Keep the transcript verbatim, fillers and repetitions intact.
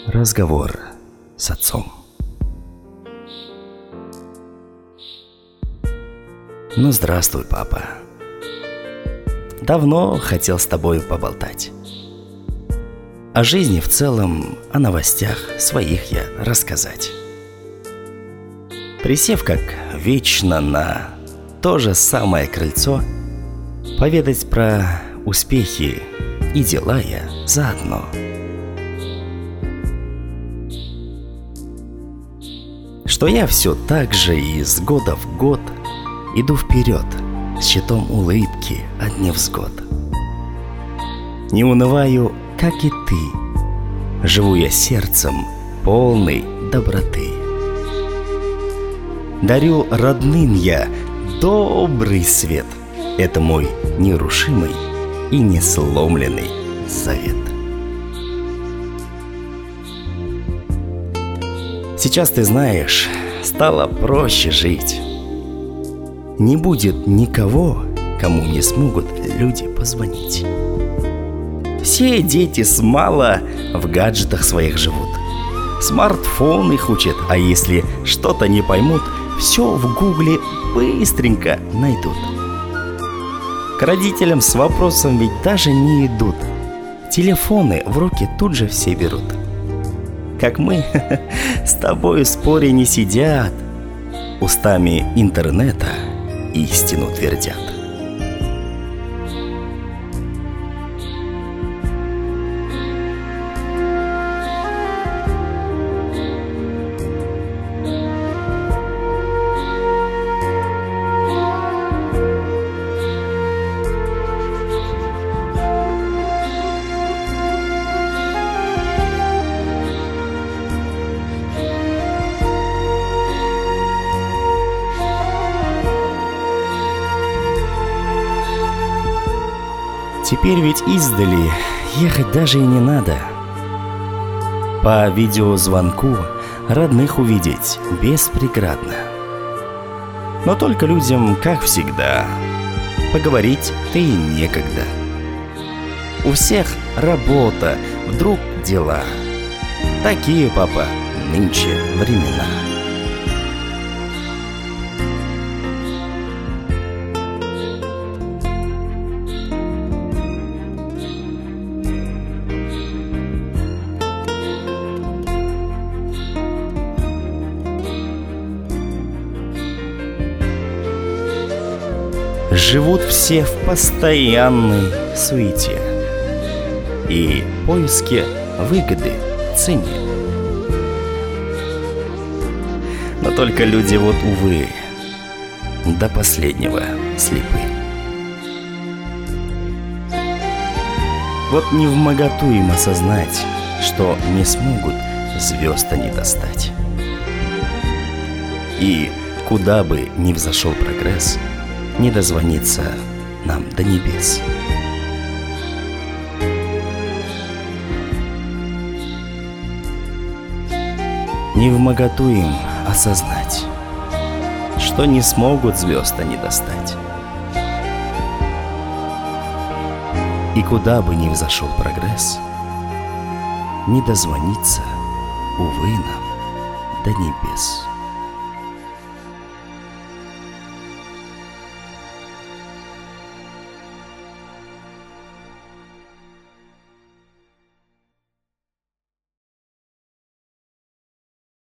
Разговор с отцом. Ну, здравствуй, папа. Давно хотел с тобой поболтать. О жизни в целом, о новостях своих я рассказать. Присев как вечно на то же самое крыльцо, поведать про успехи и дела я заодно. Что я все так же из года в год иду вперед с щитом улыбки от невзгод. Не унываю, как и ты, живу я сердцем полной доброты. Дарю родным я добрый свет, это мой нерушимый и несломленный завет. Сейчас, ты знаешь, стало проще жить. Не будет никого, кому не смогут люди позвонить. Все дети с мала в гаджетах своих живут. Смартфон их учат, а если что-то не поймут, все в гугле быстренько найдут. К родителям с вопросом ведь даже не идут. Телефоны в руки тут же все берут. Как мы с тобой в споре не сидят, устами интернета истину твердят. Теперь ведь издали ехать даже и не надо. По видеозвонку родных увидеть беспреградно. Но только людям, как всегда, поговорить-то и некогда. У всех работа, вдруг дела. Такие, папа, нынче времена. Живут все в постоянной суете и поиске выгоды цене. Но только люди вот, увы, до последнего слепы. Вот невмоготу им осознать, что не смогут звезд они достать. И куда бы ни взошел прогресс, не дозвониться нам до небес. Невмоготу им осознать, что не смогут звезд они достать. И куда бы ни взошел прогресс, не дозвониться, увы, нам до небес.